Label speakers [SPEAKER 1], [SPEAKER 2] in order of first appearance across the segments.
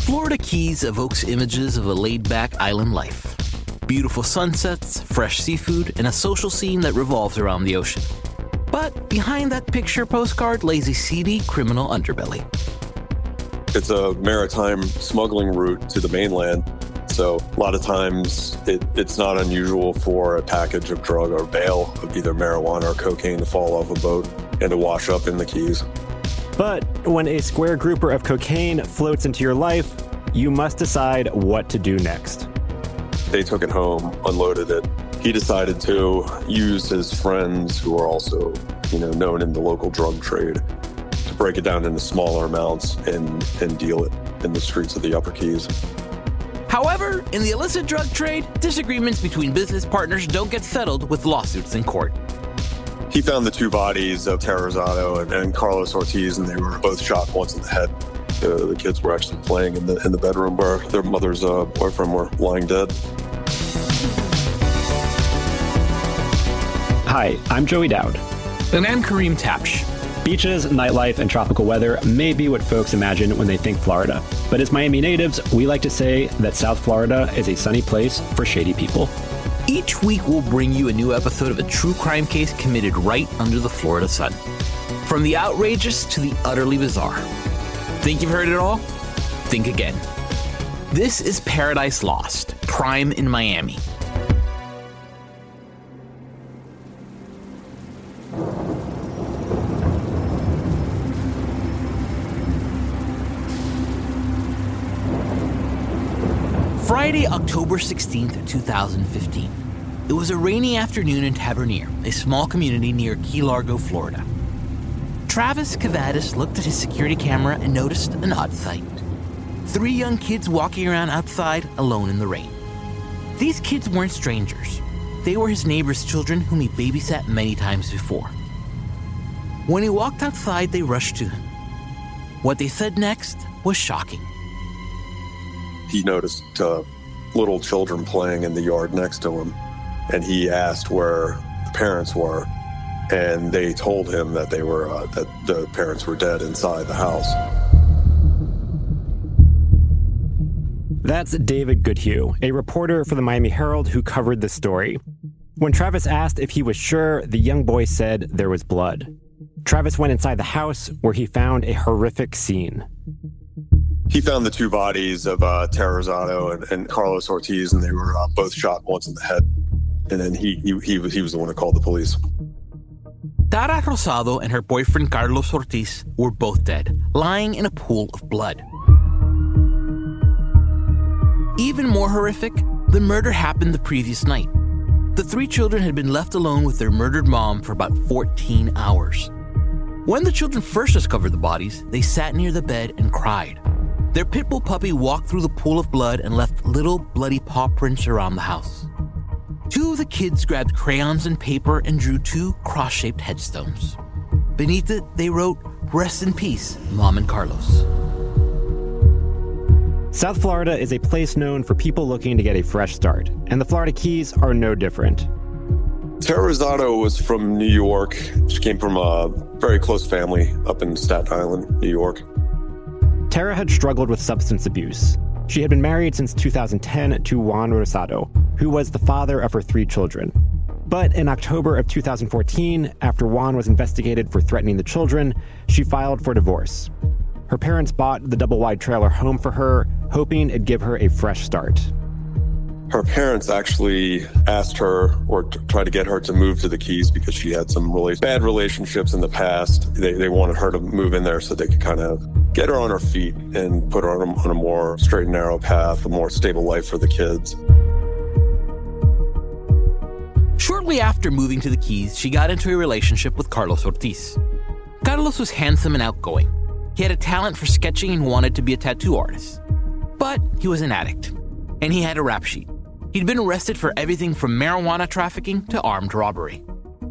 [SPEAKER 1] Florida Keys evokes images of a laid-back island life. Beautiful sunsets, fresh seafood, and a social scene that revolves around the ocean. But behind that picture postcard lays a seedy criminal underbelly.
[SPEAKER 2] It's a maritime smuggling route to the mainland, so a lot of times it's not unusual for a package of drug or bale of either marijuana or cocaine to fall off a boat and to wash up in the Keys.
[SPEAKER 3] But when a square grouper of cocaine floats into your life, you must decide what to do next.
[SPEAKER 2] They took it home, unloaded it. He decided to use his friends who are also, known in the local drug trade to break it down into smaller amounts and deal it in the streets of the Upper Keys.
[SPEAKER 1] However, in the illicit drug trade, disagreements between business partners don't get settled with lawsuits in court.
[SPEAKER 2] He found the two bodies of Terrazado and Carlos Ortiz, and they were both shot once in the head. The kids were actually playing in the bedroom where their mother's boyfriend were lying dead.
[SPEAKER 3] Hi, I'm Joey Dowd.
[SPEAKER 1] And I'm Kareem Tapsh.
[SPEAKER 3] Beaches, nightlife, and tropical weather may be what folks imagine when they think Florida. But as Miami natives, we like to say that South Florida is a sunny place for shady people.
[SPEAKER 1] Each week, we'll bring you a new episode of a true crime case committed right under the Florida sun. From the outrageous to the utterly bizarre. Think you've heard it all? Think again. This is Paradise Lost, Crime in Miami. Friday, October 16th, 2015. It was a rainy afternoon in Tavernier, a small community near Key Largo, Florida. Travis Cavadis looked at his security camera and noticed an odd sight. 3 young kids walking around outside alone in the rain. These kids weren't strangers. They were his neighbor's children whom he babysat many times before. When he walked outside, they rushed to him. What they said next was shocking.
[SPEAKER 2] He noticed little children playing in the yard next to him, and he asked where the parents were, and they told him that that the parents were dead inside the house.
[SPEAKER 3] That's David Goodhue, a reporter for the Miami Herald who covered the story. When Travis asked if he was sure, the young boy said there was blood. Travis went inside the house, where he found a horrific scene.
[SPEAKER 2] He found the two bodies of Terrazado and Carlos Ortiz, and they were both shot once in the head. And then he was the one who called the police.
[SPEAKER 1] Tara Rosado and her boyfriend Carlos Ortiz were both dead, lying in a pool of blood. Even more horrific, the murder happened the previous night. The 3 children had been left alone with their murdered mom for about 14 hours. When the children first discovered the bodies, they sat near the bed and cried. Their pit bull puppy walked through the pool of blood and left little bloody paw prints around the house. 2 of the kids grabbed crayons and paper and drew 2 cross-shaped headstones. Beneath it, they wrote, "Rest in peace, Mom and Carlos."
[SPEAKER 3] South Florida is a place known for people looking to get a fresh start, and the Florida Keys are no different.
[SPEAKER 2] Terrazado was from New York. She came from a very close family up in Staten Island, New York.
[SPEAKER 3] Tara had struggled with substance abuse. She had been married since 2010 to Juan Rosado, who was the father of her 3 children. But in October of 2014, after Juan was investigated for threatening the children, she filed for divorce. Her parents bought the double-wide trailer home for her, hoping it'd give her a fresh start.
[SPEAKER 2] Her parents actually asked her or tried to get her to move to the Keys because she had some really bad relationships in the past. They wanted her to move in there so they could kind of get her on her feet and put her on a more straight and narrow path, a more stable life for the kids.
[SPEAKER 1] Shortly after moving to the Keys, she got into a relationship with Carlos Ortiz. Carlos was handsome and outgoing. He had a talent for sketching and wanted to be a tattoo artist. But he was an addict, and he had a rap sheet. He'd been arrested for everything from marijuana trafficking to armed robbery.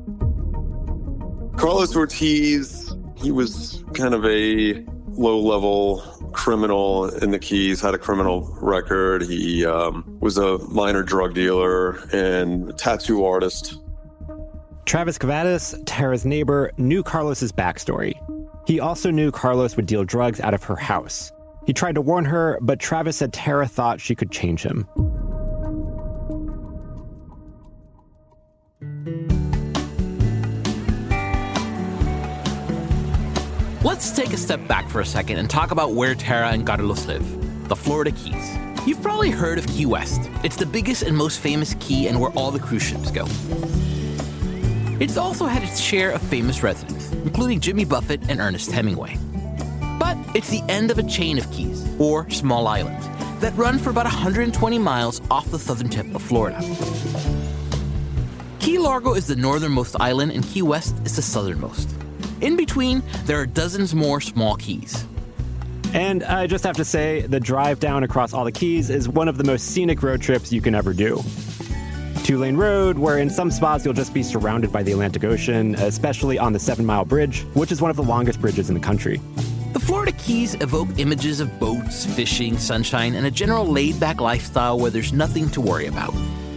[SPEAKER 2] Carlos Ortiz, he was kind of a low-level criminal in the Keys, had a criminal record. He was a minor drug dealer and tattoo artist.
[SPEAKER 3] Travis Cavadis, Tara's neighbor, knew Carlos's backstory. He also knew Carlos would deal drugs out of her house. He tried to warn her, but Travis said Tara thought she could change him.
[SPEAKER 1] Let's take a step back for a second and talk about where Tara and Carlos live, the Florida Keys. You've probably heard of Key West. It's the biggest and most famous key and where all the cruise ships go. It's also had its share of famous residents, including Jimmy Buffett and Ernest Hemingway. But it's the end of a chain of keys, or small islands, that run for about 120 miles off the southern tip of Florida. Key Largo is the northernmost island and Key West is the southernmost. In between, there are dozens more small keys.
[SPEAKER 3] And I just have to say, the drive down across all the keys is one of the most scenic road trips you can ever do. 2-lane road, where in some spots you'll just be surrounded by the Atlantic Ocean, especially on the 7-mile bridge, which is one of the longest bridges in the country.
[SPEAKER 1] The Florida Keys evoke images of boats, fishing, sunshine, and a general laid-back lifestyle where there's nothing to worry about.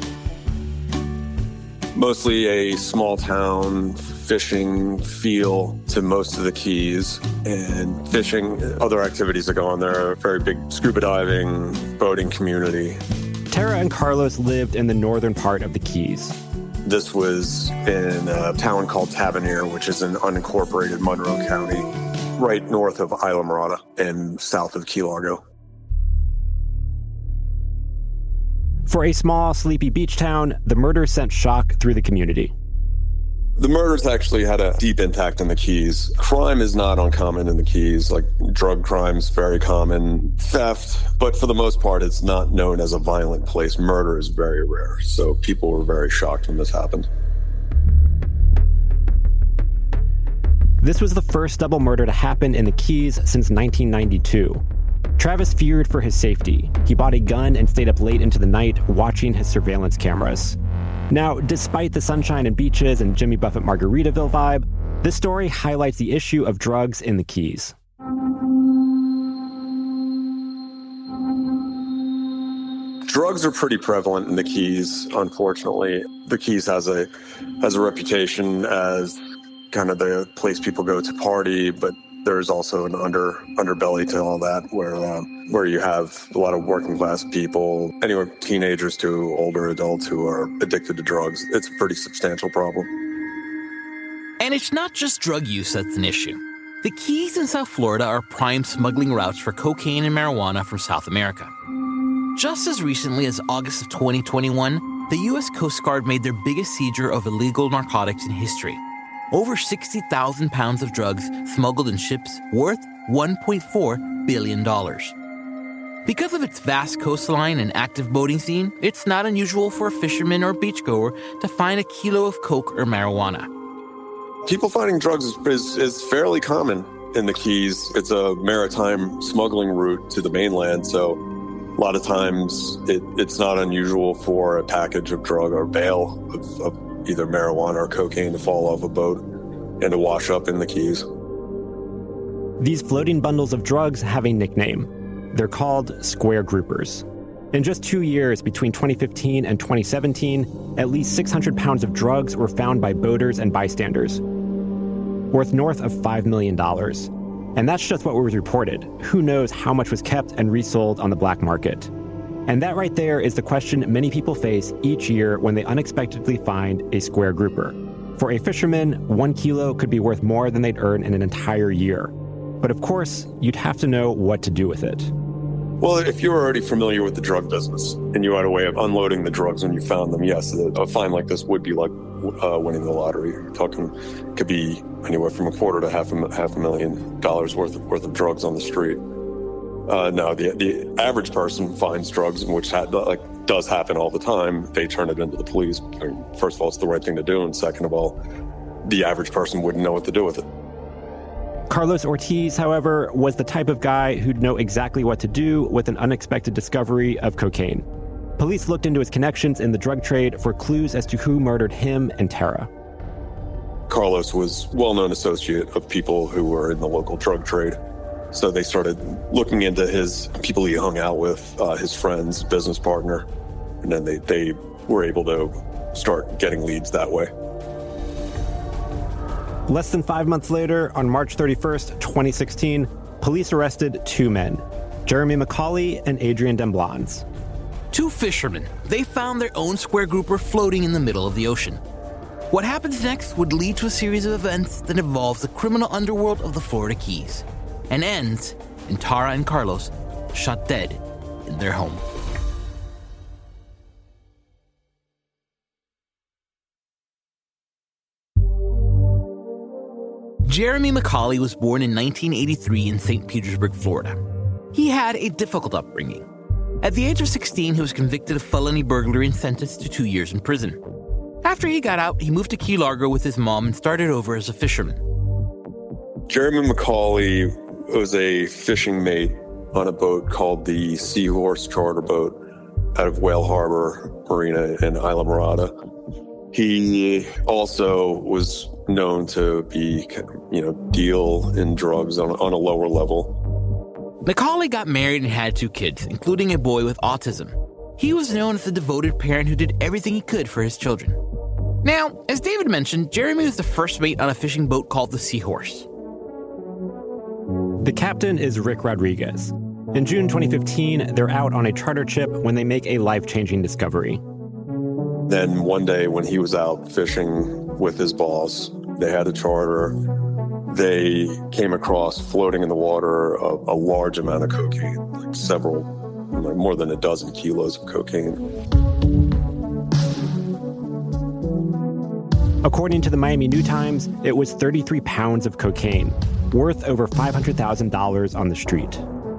[SPEAKER 2] Mostly a small town fishing feel to most of the keys, and fishing, other activities that go on there, a very big scuba diving, boating community.
[SPEAKER 3] Tara and Carlos lived in the northern part of the Keys.
[SPEAKER 2] This was in a town called Tavernier, which is in unincorporated Monroe County, right north of Islamorada and south of Key Largo.
[SPEAKER 3] For a small, sleepy beach town, the murder sent shock through the community.
[SPEAKER 2] The murders actually had a deep impact on the Keys. Crime is not uncommon in the Keys, like drug crime's very common, theft, but for the most part, it's not known as a violent place. Murder is very rare, so people were very shocked when this happened.
[SPEAKER 3] This was the first double murder to happen in the Keys since 1992. Travis feared for his safety. He bought a gun and stayed up late into the night watching his surveillance cameras. Now, despite the sunshine and beaches and Jimmy Buffett Margaritaville vibe, this story highlights the issue of drugs in the Keys.
[SPEAKER 2] Drugs are pretty prevalent in the Keys, unfortunately. The Keys has a reputation as kind of the place people go to party, but there's also an underbelly to all that where you have a lot of working class people, anywhere teenagers to older adults who are addicted to drugs. It's a pretty substantial problem.
[SPEAKER 1] And it's not just drug use that's an issue. The Keys in South Florida are prime smuggling routes for cocaine and marijuana from South America. Just as recently as August of 2021, the U.S. Coast Guard made their biggest seizure of illegal narcotics in history. Over 60,000 pounds of drugs smuggled in ships worth $1.4 billion. Because of its vast coastline and active boating scene, it's not unusual for a fisherman or beachgoer to find a kilo of coke or marijuana.
[SPEAKER 2] People finding drugs is fairly common in the Keys. It's a maritime smuggling route to the mainland, so a lot of times it's not unusual for a package of drug or bale of either marijuana or cocaine to fall off a boat and to wash up in the Keys.
[SPEAKER 3] These floating bundles of drugs have a nickname. They're called square groupers. In just 2 years, between 2015 and 2017, at least 600 pounds of drugs were found by boaters and bystanders, worth north of $5 million. And that's just what was reported. Who knows how much was kept and resold on the black market? And that right there is the question many people face each year when they unexpectedly find a square grouper. For a fisherman, 1 kilo could be worth more than they'd earn in an entire year. But of course, you'd have to know what to do with it.
[SPEAKER 2] Well, if you were already familiar with the drug business and you had a way of unloading the drugs when you found them, yes, a fine like this would be like winning the lottery. You're talking, could be anywhere from $250,000 to $500,000 worth of drugs on the street. No, the average person finds drugs, which does happen all the time. They turn it into the police. I mean, first of all, it's the right thing to do, and second of all, the average person wouldn't know what to do with it.
[SPEAKER 3] Carlos Ortiz, however, was the type of guy who'd know exactly what to do with an unexpected discovery of cocaine. Police looked into his connections in the drug trade for clues as to who murdered him and Tara.
[SPEAKER 2] Carlos was a well-known associate of people who were in the local drug trade. So they started looking into his people he hung out with, his friends, business partner, and then they were able to start getting leads that way.
[SPEAKER 3] Less than 5 months later, on March 31st, 2016, police arrested 2 men, Jeremy McCauley and Adrian Demblans.
[SPEAKER 1] Two fishermen. They found their own square grouper floating in the middle of the ocean. What happens next would lead to a series of events that involves the criminal underworld of the Florida Keys and ends in Tara and Carlos shot dead in their home. Jeremy McCauley was born in 1983 in St. Petersburg, Florida. He had a difficult upbringing. At the age of 16, he was convicted of felony burglary and sentenced to 2 years in prison. After he got out, he moved to Key Largo with his mom and started over as a fisherman.
[SPEAKER 2] Jeremy McCauley was a fishing mate on a boat called the Seahorse charter boat out of Whale Harbor Marina in Isla Morada. He also was known to be, deal in drugs on a lower level.
[SPEAKER 1] McCauley got married and had 2 kids, including a boy with autism. He was known as the devoted parent who did everything he could for his children. Now, as David mentioned, Jeremy was the first mate on a fishing boat called the Seahorse.
[SPEAKER 3] The captain is Rick Rodriguez. In June 2015, they're out on a charter ship when they make a life-changing discovery.
[SPEAKER 2] Then one day when he was out fishing with his boss, they had a charter. They came across, floating in the water, a large amount of cocaine, more than a dozen kilos of cocaine.
[SPEAKER 3] According to the Miami New Times, it was 33 pounds of cocaine, worth over $500,000 on the street.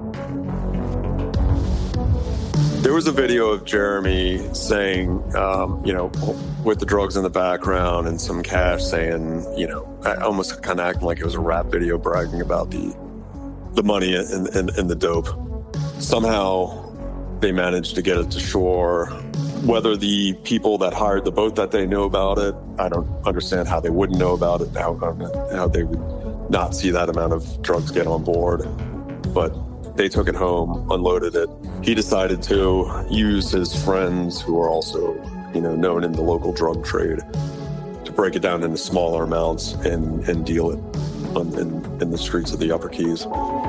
[SPEAKER 2] There was a video of Jeremy saying, with the drugs in the background and some cash saying, almost kind of acting like it was a rap video bragging about the money and the dope. Somehow they managed to get it to shore. Whether the people that hired the boat that they knew about it, I don't understand how they wouldn't know about it, how they would not see that amount of drugs get on board. But they took it home, unloaded it. He decided to use his friends who are also, known in the local drug trade to break it down into smaller amounts and deal it in the streets of the Upper Keys.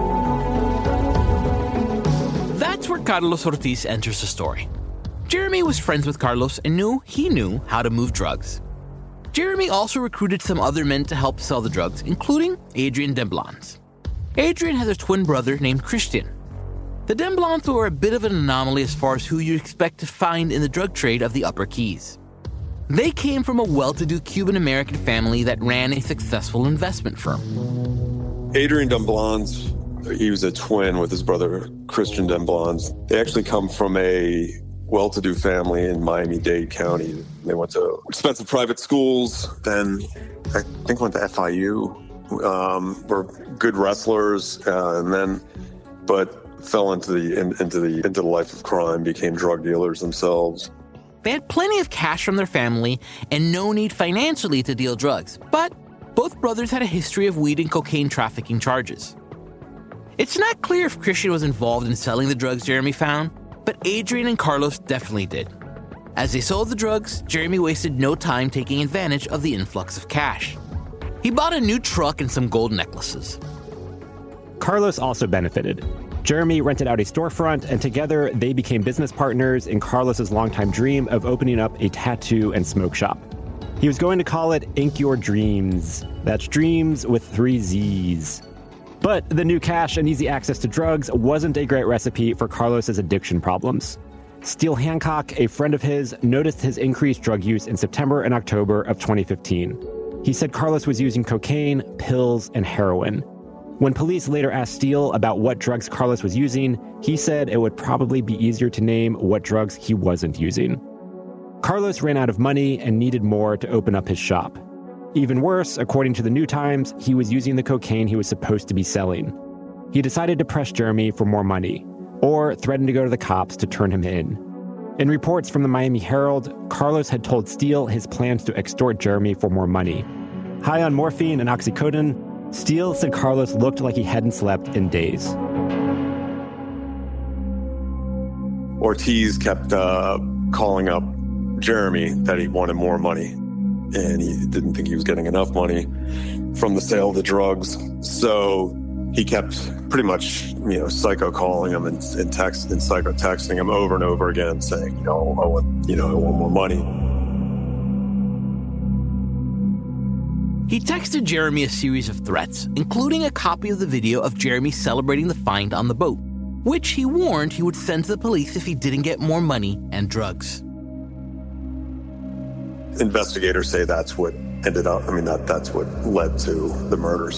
[SPEAKER 1] That's where Carlos Ortiz enters the story. Jeremy was friends with Carlos and knew how to move drugs. Jeremy also recruited some other men to help sell the drugs, including Adrian Demblans. Adrian has a twin brother named Christian. The Demblans were a bit of an anomaly as far as who you'd expect to find in the drug trade of the Upper Keys. They came from a well-to-do Cuban-American family that ran a successful investment firm.
[SPEAKER 2] Adrian Demblans, he was a twin with his brother Christian Demblans. They actually come from a well-to-do family in Miami-Dade County. They went to expensive private schools, then I think went to FIU, were good wrestlers, but fell into the life of crime, became drug dealers themselves.
[SPEAKER 1] They had plenty of cash from their family and no need financially to deal drugs, but both brothers had a history of weed and cocaine trafficking charges. It's not clear if Christian was involved in selling the drugs Jeremy found, but Adrian and Carlos definitely did. As they sold the drugs, Jeremy wasted no time taking advantage of the influx of cash. He bought a new truck and some gold necklaces.
[SPEAKER 3] Carlos also benefited. Jeremy rented out a storefront, and together they became business partners in Carlos's longtime dream of opening up a tattoo and smoke shop. He was going to call it Ink Your Dreams. That's dreams with 3 Z's. But the new cash and easy access to drugs wasn't a great recipe for Carlos's addiction problems. Steele Hancock, a friend of his, noticed his increased drug use in September and October of 2015. He said Carlos was using cocaine, pills, and heroin. When police later asked Steele about what drugs Carlos was using, he said it would probably be easier to name what drugs he wasn't using. Carlos ran out of money and needed more to open up his shop. Even worse, according to the New Times, he was using the cocaine he was supposed to be selling. He decided to press Jeremy for more money, or threatened to go to the cops to turn him in. In reports from the Miami Herald, Carlos had told Steele his plans to extort Jeremy for more money. High on morphine and oxycodone, Steele said Carlos looked like he hadn't slept in days.
[SPEAKER 2] Ortiz kept calling up Jeremy that he wanted more money, and he didn't think he was getting enough money from the sale of the drugs. So he kept pretty much, psycho calling him and psycho texting him over and over again, saying, I want more money.
[SPEAKER 1] He texted Jeremy a series of threats, including a copy of the video of Jeremy celebrating the find on the boat, which he warned he would send to the police if he didn't get more money and drugs.
[SPEAKER 2] Investigators say that's what that's what led to the murders.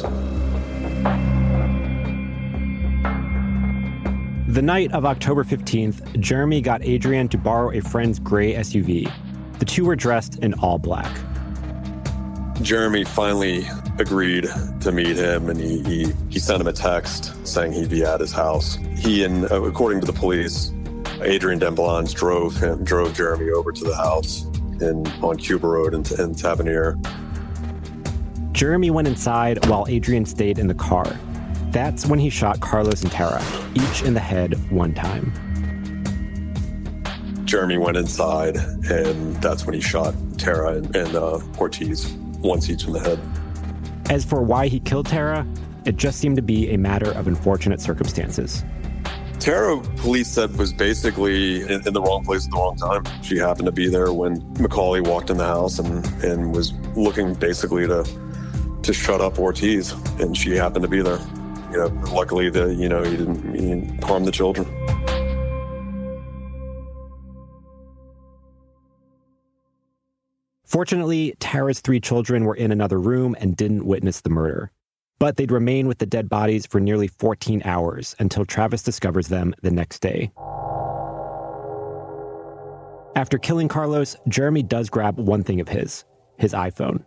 [SPEAKER 3] The night of October 15th, Jeremy got Adrian to borrow a friend's gray SUV. The two were dressed in all black.
[SPEAKER 2] Jeremy finally agreed to meet him, and he sent him a text saying he'd be at his house. He and, according to the police, Adrian Demblans drove Jeremy over to the house on Cuba Road in Tavernier.
[SPEAKER 3] Jeremy went inside while Adrian stayed in the car. That's when he shot Carlos and Tara, each in the head one time.
[SPEAKER 2] Jeremy went inside, and that's when he shot Tara and Ortiz, once each in the head.
[SPEAKER 3] As for why he killed Tara, it just seemed to be a matter of unfortunate circumstances.
[SPEAKER 2] Tara, police said, was basically in the wrong place at the wrong time. She happened to be there when McCauley walked in the house and was looking basically to shut up Ortiz, and she happened to be there. Luckily, he didn't harm the children.
[SPEAKER 3] Fortunately, Tara's 3 children were in another room and didn't witness the murder. But they'd remain with the dead bodies for nearly 14 hours until Travis discovers them the next day. After killing Carlos, Jeremy does grab one thing of his iPhone.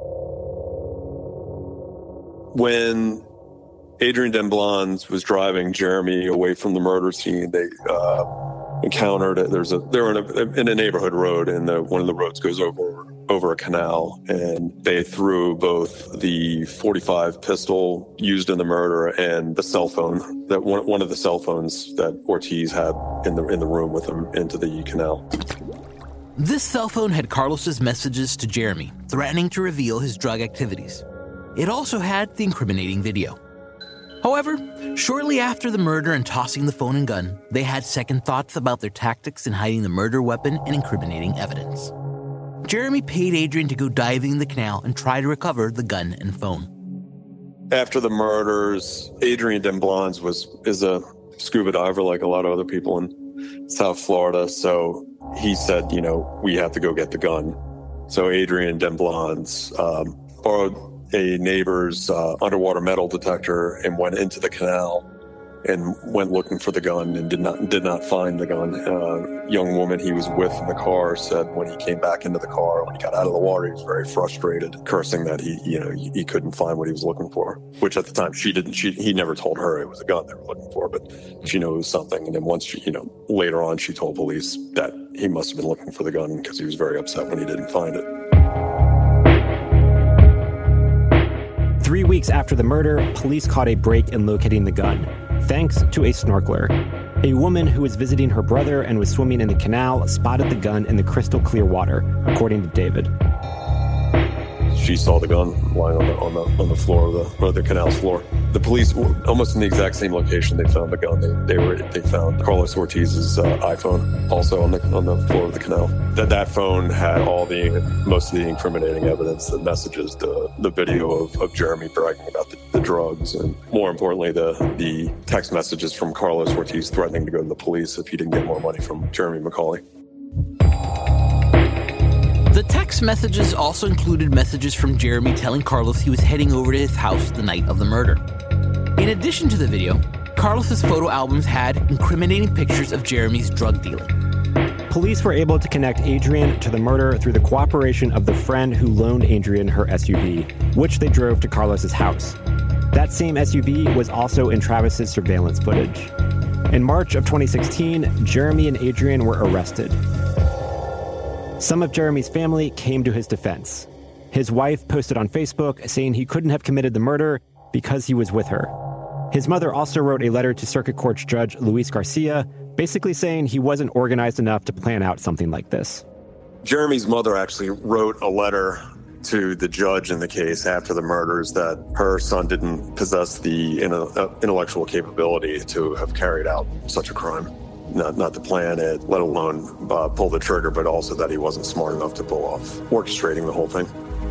[SPEAKER 3] When
[SPEAKER 2] Adrian Demblans was driving Jeremy away from the murder scene, they encountered they were in a neighborhood road, and one of the roads goes over a canal, and they threw both the .45 pistol used in the murder and the cell phone, that one of the cell phones that Ortiz had in the room with him, into the canal.
[SPEAKER 1] This cell phone had Carlos's messages to Jeremy, threatening to reveal his drug activities. It also had the incriminating video. However, shortly after the murder and tossing the phone and gun, they had second thoughts about their tactics in hiding the murder weapon and incriminating evidence. Jeremy paid Adrian to go diving in the canal and try to recover the gun and phone.
[SPEAKER 2] After the murders, Adrian Demblans is a scuba diver like a lot of other people in South Florida, so he said, we have to go get the gun. So Adrian Demblans borrowed a neighbor's underwater metal detector and went into the canal and went looking for the gun and did not find the gun. Young woman he was with in the car said when he came back into the car, when he got out of the water, he was very frustrated, cursing that he couldn't find what he was looking for, which at the time he never told her it was a gun they were looking for, but she knew it was something. And then once later on, she told police that he must have been looking for the gun because he was very upset when he didn't find it.
[SPEAKER 3] 3 weeks after the murder, police caught a break in locating the gun, thanks to a snorkeler. A woman who was visiting her brother and was swimming in the canal spotted the gun in the crystal clear water, according to David.
[SPEAKER 2] She saw the gun lying on the floor of the canal's floor. The police, almost in the exact same location they found the gun, they found Carlos Ortiz's iPhone also on the floor of the canal. That phone had most of the incriminating evidence, the messages, the video of Jeremy bragging about the drugs, and more importantly, the text messages from Carlos Ortiz threatening to go to the police if he didn't get more money from Jeremy McCauley.
[SPEAKER 1] The text messages also included messages from Jeremy telling Carlos he was heading over to his house the night of the murder. In addition to the video, Carlos's photo albums had incriminating pictures of Jeremy's drug dealing.
[SPEAKER 3] Police were able to connect Adrian to the murder through the cooperation of the friend who loaned Adrian her SUV, which they drove to Carlos's house. That same SUV was also in Travis's surveillance footage. In March of 2016, Jeremy and Adrian were arrested. Some of Jeremy's family came to his defense. His wife posted on Facebook saying he couldn't have committed the murder because he was with her. His mother also wrote a letter to Circuit Court Judge Luis Garcia, basically saying he wasn't organized enough to plan out something like this.
[SPEAKER 2] Jeremy's mother actually wrote a letter to the judge in the case after the murders that her son didn't possess the intellectual capability to have carried out such a crime. Not to plan it, let alone pull the trigger, but also that he wasn't smart enough to pull off orchestrating the whole thing.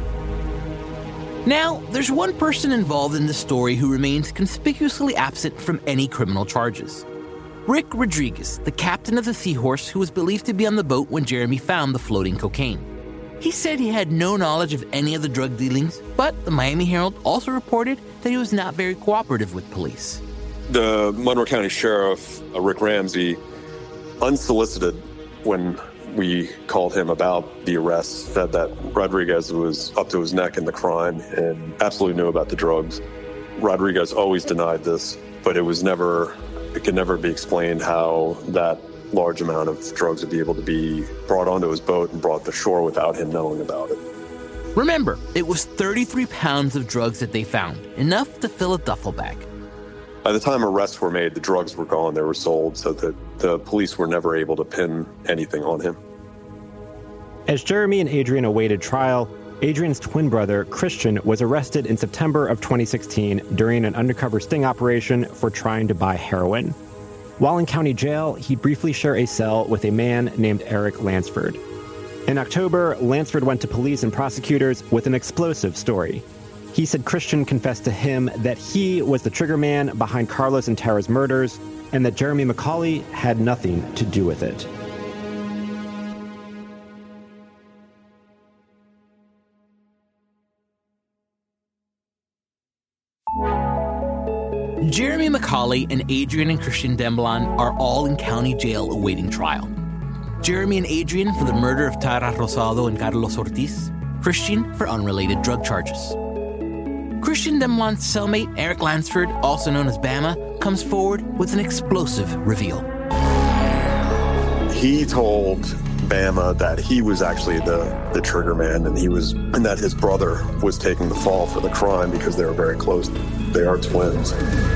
[SPEAKER 1] Now, there's one person involved in the story who remains conspicuously absent from any criminal charges. Rick Rodriguez, the captain of the Seahorse who was believed to be on the boat when Jeremy found the floating cocaine. He said he had no knowledge of any of the drug dealings, but the Miami Herald also reported that he was not very cooperative with police.
[SPEAKER 2] The Monroe County Sheriff, Rick Ramsey, unsolicited when we called him about the arrest, said that Rodriguez was up to his neck in the crime and absolutely knew about the drugs. Rodriguez always denied this, but it could never be explained how that large amount of drugs would be able to be brought onto his boat and brought to shore without him knowing about it.
[SPEAKER 1] Remember, it was 33 pounds of drugs that they found, enough to fill a duffel bag.
[SPEAKER 2] By the time arrests were made, the drugs were gone, they were sold, so that the police were never able to pin anything on him.
[SPEAKER 3] As Jeremy and Adrian awaited trial, Adrian's twin brother, Christian, was arrested in September of 2016 during an undercover sting operation for trying to buy heroin. While in county jail, he'd briefly share a cell with a man named Eric Lansford. In October, Lansford went to police and prosecutors with an explosive story. He said Christian confessed to him that he was the trigger man behind Carlos and Tara's murders, and that Jeremy McCauley had nothing to do with it.
[SPEAKER 1] Jeremy McCauley and Adrian and Christian Demblon are all in county jail awaiting trial. Jeremy and Adrian for the murder of Tara Rosado and Carlos Ortiz, Christian for unrelated drug charges. Christian Demblon's cellmate, Eric Lansford, also known as Bama, comes forward with an explosive reveal.
[SPEAKER 2] He told Bama that he was actually the trigger man, and that his brother was taking the fall for the crime because they were very close. They are twins.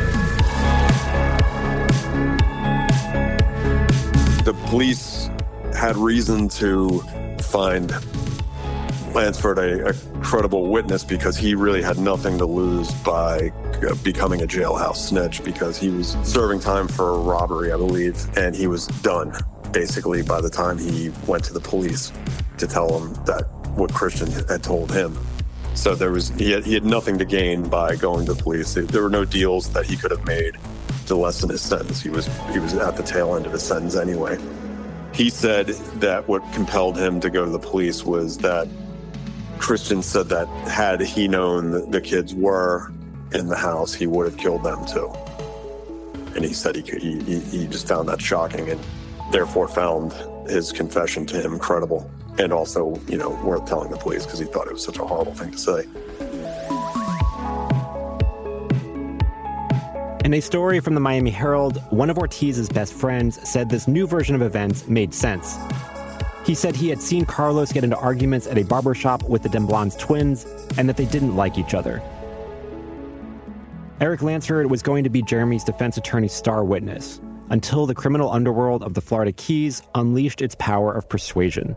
[SPEAKER 2] The police had reason to find Lansford a credible witness because he really had nothing to lose by becoming a jailhouse snitch, because he was serving time for a robbery, I believe, and he was done basically by the time he went to the police to tell them that what Christian had told him. So he had nothing to gain by going to the police. There were no deals that he could have made to lessen his sentence. He was at the tail end of his sentence anyway. He said that what compelled him to go to the police was that Christian said that had he known the kids were in the house, he would have killed them too. And he said he just found that shocking and therefore found his confession to him credible and also, worth telling the police because he thought it was such a horrible thing to say.
[SPEAKER 3] In a story from the Miami Herald, one of Ortiz's best friends said this new version of events made sense. He said he had seen Carlos get into arguments at a barbershop with the Demblon's twins and that they didn't like each other. Eric Lansford was going to be Jeremy's defense attorney's star witness until the criminal underworld of the Florida Keys unleashed its power of persuasion.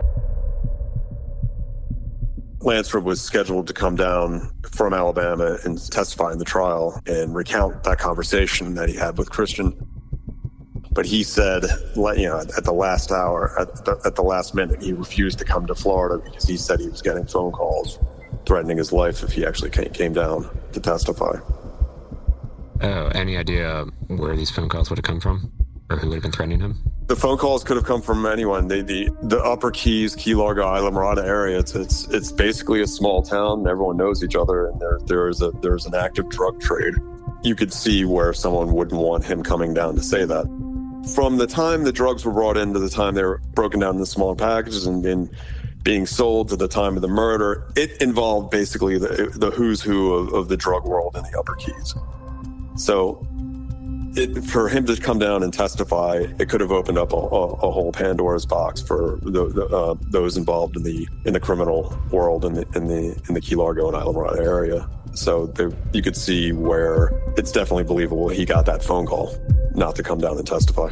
[SPEAKER 2] Lansford was scheduled to come down from Alabama and testify in the trial and recount that conversation that he had with Christian. But he said, at the last hour, at the last minute, he refused to come to Florida because he said he was getting phone calls threatening his life if he actually came down to testify.
[SPEAKER 4] Any idea where these phone calls would have come from? Or who would have been threatening him?
[SPEAKER 2] The phone calls could have come from anyone. The Upper Keys, Key Largo, Isla Mirada area, it's basically a small town and everyone knows each other, and there's an active drug trade. You could see where someone wouldn't want him coming down to say that. From the time the drugs were brought in to the time they were broken down into small packages and being sold to the time of the murder, it involved basically the who's who of the drug world in the Upper Keys. So for him to come down and testify, it could have opened up a whole Pandora's box for those involved in the criminal world in the Key Largo and Isla Mirada area. So you could see where it's definitely believable he got that phone call not to come down and testify.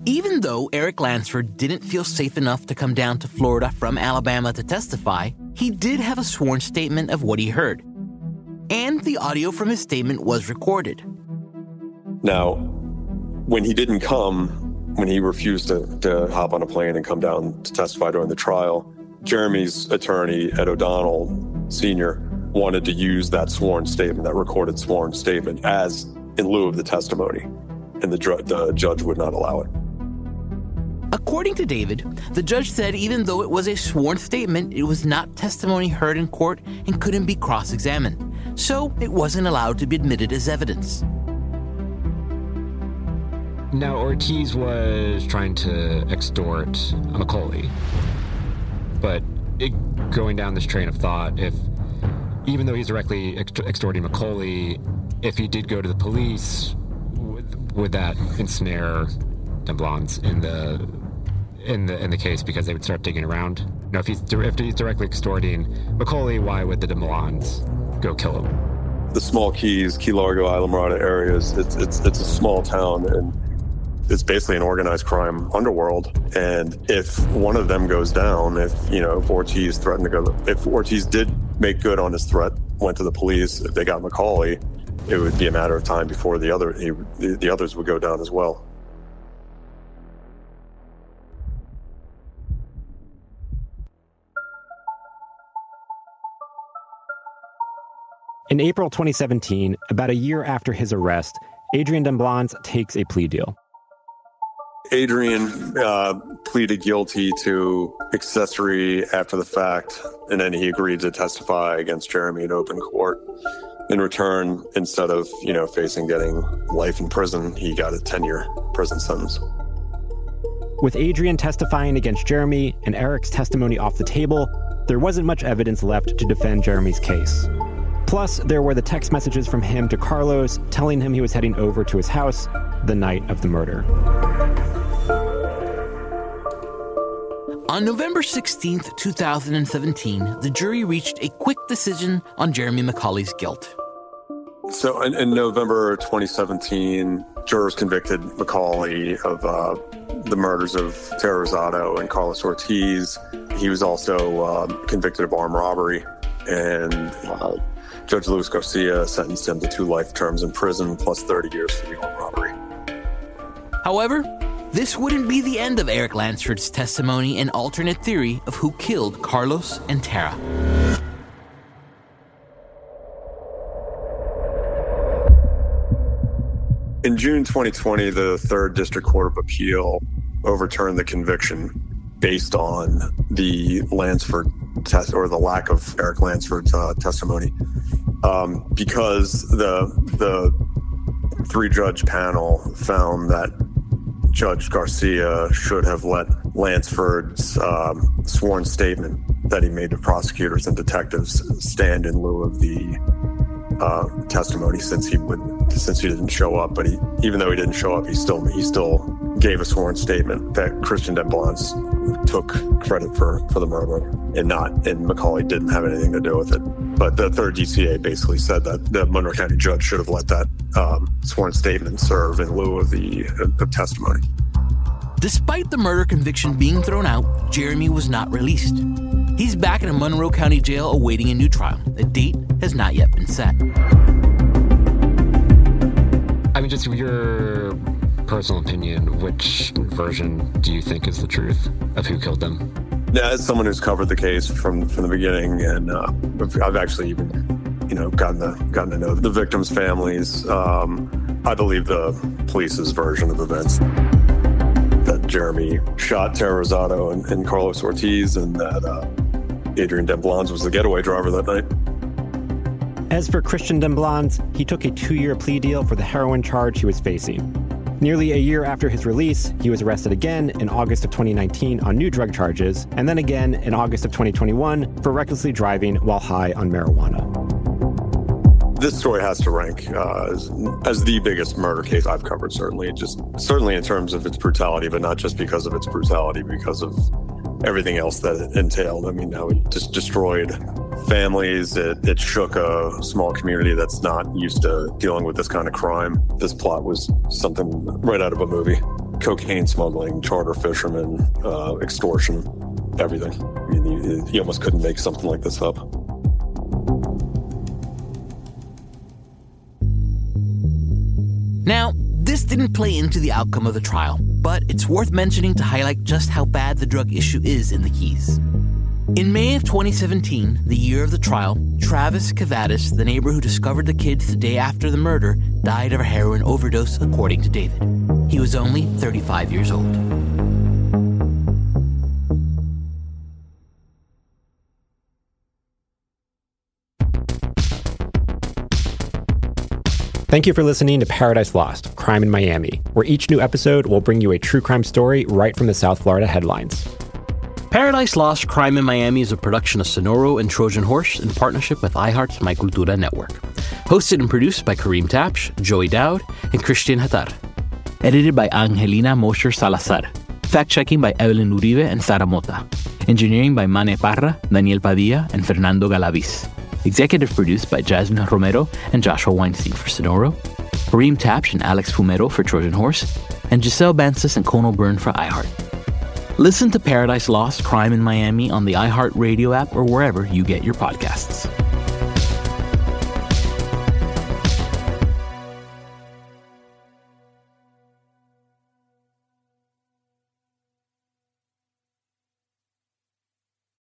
[SPEAKER 1] Even though Eric Lansford didn't feel safe enough to come down to Florida from Alabama to testify, he did have a sworn statement of what he heard. And the audio from his statement was recorded.
[SPEAKER 2] Now, when he didn't come, when he refused to hop on a plane and come down to testify during the trial, Jeremy's attorney, Ed O'Donnell Sr., wanted to use that sworn statement, that recorded sworn statement, as in lieu of the testimony. And the judge would not allow it.
[SPEAKER 1] According to David, the judge said even though it was a sworn statement, it was not testimony heard in court and couldn't be cross-examined, so it wasn't allowed to be admitted as evidence.
[SPEAKER 4] Now, Ortiz was trying to extort McCauley, but going down this train of thought, even though he's directly extorting McCauley, if he did go to the police, would that ensnare Demblans in the case, because they would start digging around? Now, if he's directly extorting McCauley, why would the Demblans go kill him?
[SPEAKER 2] The Small Keys, Key Largo, Islamorada areas, it's a small town, and it's basically an organized crime underworld. And if one of them goes down, if Ortiz threatened to go, if Ortiz did make good on his threat, went to the police, if they got McCauley, it would be a matter of time before the others would go down as well.
[SPEAKER 3] In April 2017, about a year after his arrest, Adrian Demblans takes a plea deal.
[SPEAKER 2] Adrian pleaded guilty to accessory after the fact, and then he agreed to testify against Jeremy in open court. In return, instead of, facing getting life in prison, he got a 10-year prison sentence.
[SPEAKER 3] With Adrian testifying against Jeremy and Eric's testimony off the table, there wasn't much evidence left to defend Jeremy's case. Plus, there were the text messages from him to Carlos telling him he was heading over to his house the night of the murder.
[SPEAKER 1] On November 16th, 2017, the jury reached a quick decision on Jeremy McCauley's guilt.
[SPEAKER 2] So in November 2017, jurors convicted McCauley of the murders of Tara Rosado and Carlos Ortiz. He was also convicted of armed robbery, and Judge Luis Garcia sentenced him to 2 life terms in prison plus 30 years for the armed robbery.
[SPEAKER 1] However, this wouldn't be the end of Eric Lansford's testimony and alternate theory of who killed Carlos and Tara.
[SPEAKER 2] In June 2020, the Third District Court of Appeal overturned the conviction based on the Lansford test, or the lack of Eric Lansford's testimony, because the 3-judge panel found that Judge Garcia should have let Lansford's sworn statement that he made to prosecutors and detectives stand in lieu of the testimony, since he didn't show up. But even though he didn't show up, he still gave a sworn statement that Christian Demblans took credit for the murder, and McCauley didn't have anything to do with it. But the third DCA basically said that the Monroe County judge should have let that sworn statement serve in lieu of the testimony.
[SPEAKER 1] Despite the murder conviction being thrown out, Jeremy was not released. He's back in a Monroe County jail awaiting a new trial. A date has not yet been set.
[SPEAKER 4] I mean, just your personal opinion, which version do you think is the truth of who killed them?
[SPEAKER 2] Yeah, as someone who's covered the case from the beginning, and I've actually even gotten to know the victims' families, I believe the police's version of events, that Jeremy shot Tara Rosado and Carlos Ortiz, and that Adrian Demblans was the getaway driver that night.
[SPEAKER 3] As for Christian Demblans, he took a 2-year plea deal for the heroin charge he was facing. Nearly a year after his release, he was arrested again in August of 2019 on new drug charges, and then again in August of 2021 for recklessly driving while high on marijuana.
[SPEAKER 2] This story has to rank as the biggest murder case I've covered, certainly in terms of its brutality, but not just because of its brutality, because of everything else that it entailed. I mean, how it just destroyed families. It shook a small community that's not used to dealing with this kind of crime. This plot was something right out of a movie. cocaine smuggling, charter fishermen, extortion, everything. I mean, you almost couldn't make something like this up.
[SPEAKER 1] Now, this didn't play into the outcome of the trial, but it's worth mentioning to highlight just how bad the drug issue is in the Keys. In May of 2017, the year of the trial, Travis Kavadis, the neighbor who discovered the kids the day after the murder, died of a heroin overdose, according to David. He was only 35 years old.
[SPEAKER 3] Thank you for listening to Paradise Lost, Crime in Miami, where each new episode will bring you a true crime story right from the South Florida headlines.
[SPEAKER 1] Paradise Lost, Crime in Miami is a production of Sonoro and Trojan Horse in partnership with iHeart's My Cultura network. Hosted and produced by Kareem Tapsh, Joey Dowd, and Christian Hatar. Edited by Angelina Mosher Salazar. Fact-checking by Evelyn Uribe and Sara Mota. Engineering by Mane Parra, Daniel Padilla, and Fernando Galaviz. Executive produced by Jasmine Romero and Joshua Weinstein for Sonoro, Kareem Tapsh and Alex Fumero for Trojan Horse, and Giselle Bansis and Conal Byrne for iHeart. Listen to Paradise Lost, Crime in Miami on the iHeart Radio app or wherever you get your podcasts.